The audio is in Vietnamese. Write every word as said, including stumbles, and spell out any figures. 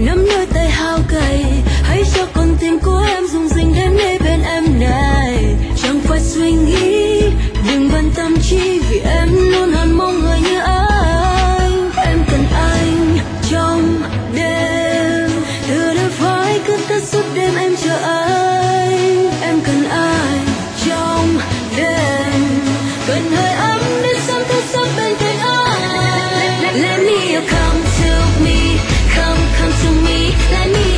nắm đôi tay hao gầy, hãy cho con tim của em rung rinh đến ngay bên em này. Chẳng phải suy nghĩ, đừng quan tâm chi, vì em luôn hằng mong người như anh. Em cần anh trong đêm, từ đôi vai cứ thức suốt đêm em chờ anh. Em cần ai trong đêm, cần hơi ấm để sớm thức giấc bên cạnh anh. Let me, you come to me, come, come to me. Let me